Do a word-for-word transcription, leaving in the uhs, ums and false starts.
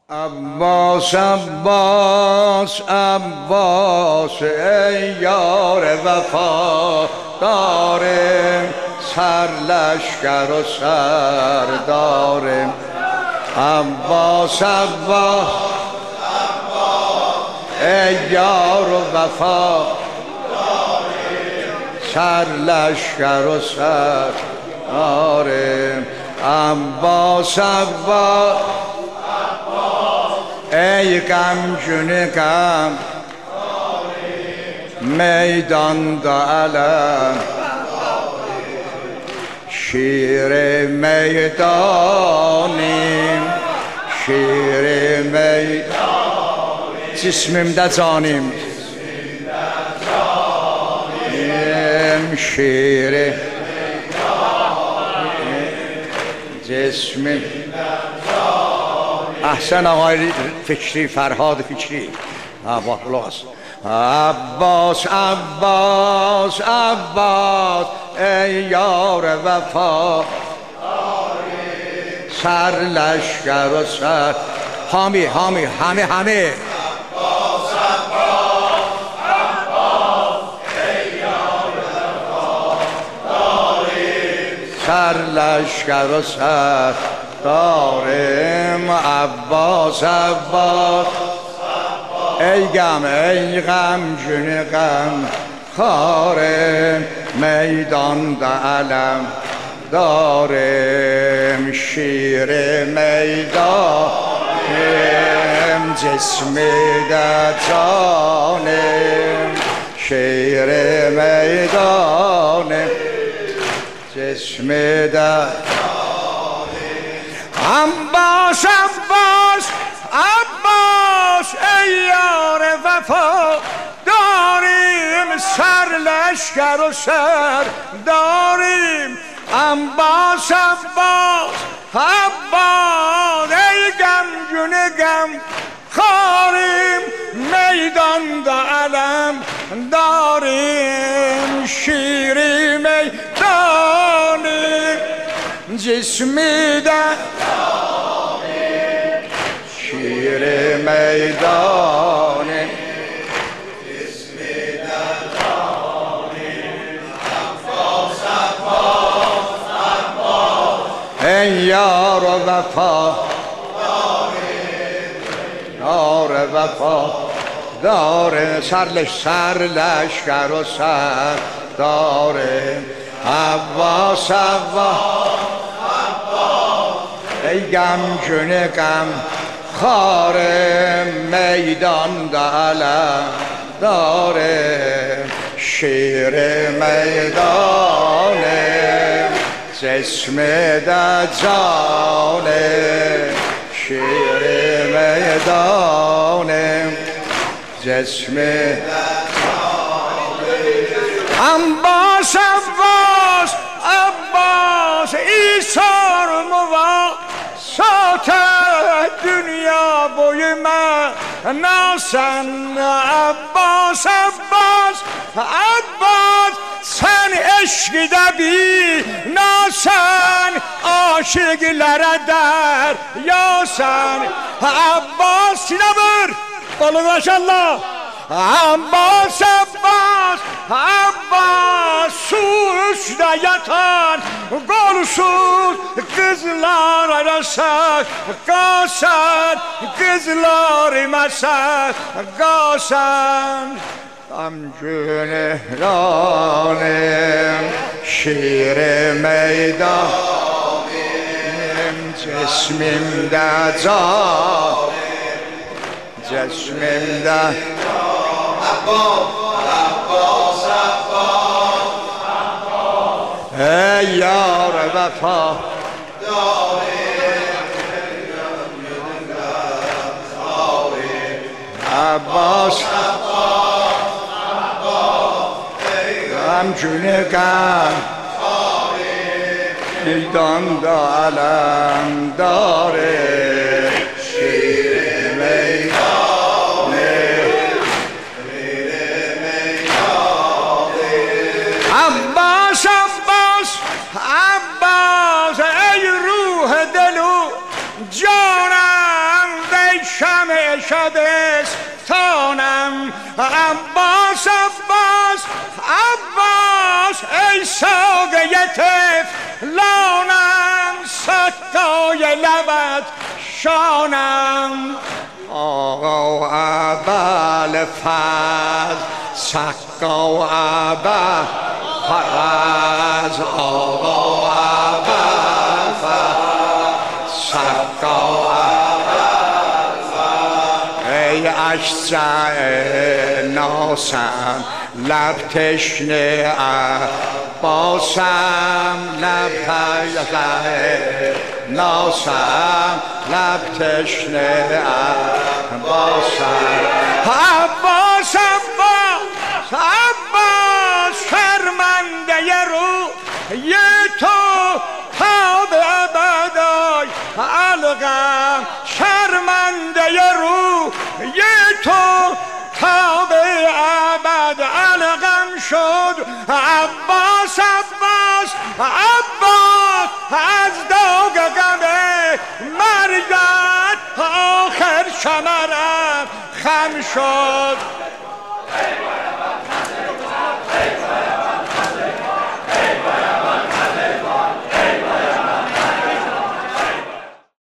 عباس عباس عباس ای یار وفا دارم، سر لشکر و سر دارم. عباس عباس ای یار و وفا دارم، سر لشکر و سر دارم. عباس عباس ای غمجون غم میدان دا علم، شیر میدانیم شیر میدانیم، جسمم دا جانیم شیر جسمم. احسن آقای فکری، فرهاد فکری. عباس عباس عباس ای یار وفا، سر لشکر و سر حامی حامی همه همه. عباس عباس عباس ای یار وفا داریم، سر لشکر و سر دارم. عباس عباس ای غم ای غمجون غم خارم، میدان دا علم دارم، شیر میدانم جسم دا جانم، شیر میدانم جسم دا. عباس عباس عباس ای یار وفا داریم، سر لشکر و سر داریم. عباس عباس عباس ای غمجون غم خاریم، میدان دا علم داریم، شیری میدانیم جسمی دا شیر میدانه جسم داریم. عباس عباس عباس ای یار وفا یار وفا داره، سرلش سر لشکر و سر داره. عباس عباس ای غمجون غم خاره، میدان دا علم داره، شیر میدانه جسم دا جانه، شیر میدانه جسم دا جانه. عباس عباس عباس ایثار موا سات دنیا بوی من ناسن. عباس عباس عباس sen eşki bir nasen, aşıklara der yasen. Abbas sinabır balı maşallah. Abbas Abbas Abbas su üstte yatan golsuz kızlar arasak kasan, kızlar masak kasan. Gamcun ehranim şir meydanim, cismimde can cismimde. Abbas Abbas Abbas ey yar vefa Abbas غمجون غم میدان دا علم داره، شیر میدانه شیر میدانه. عباس عباس عباس ای روح دلو جانم وی شمع شبستانم عباس عباس عباس ای ساقه طفلانم سکای لبت شانم آقا ابل فز سکا ابل فز آقا ابل فز سکا ای اشجع ناسم لب تشنه عباسم لب تشنه ناسم لب تشنه عباسم عباس عباس عباس شرمنده رو یه تو تا به ابدای علقم شرمنده رو یه تو تا به ابد علقم شد عباس عباس عباس از داغ غم مرگت آخر شمرم خم شد